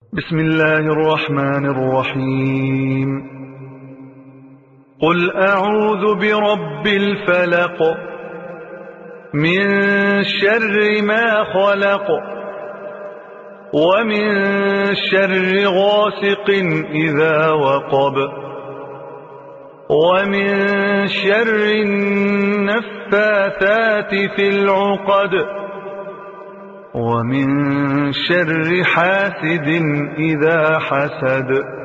بسم الله الرحمن الرحيم. قل أعوذ برب الفلق من شر ما خلق ومن شر غاسق إذا وقب ومن شر النفاثات في العقد ومن شر حاسد إذا حسد.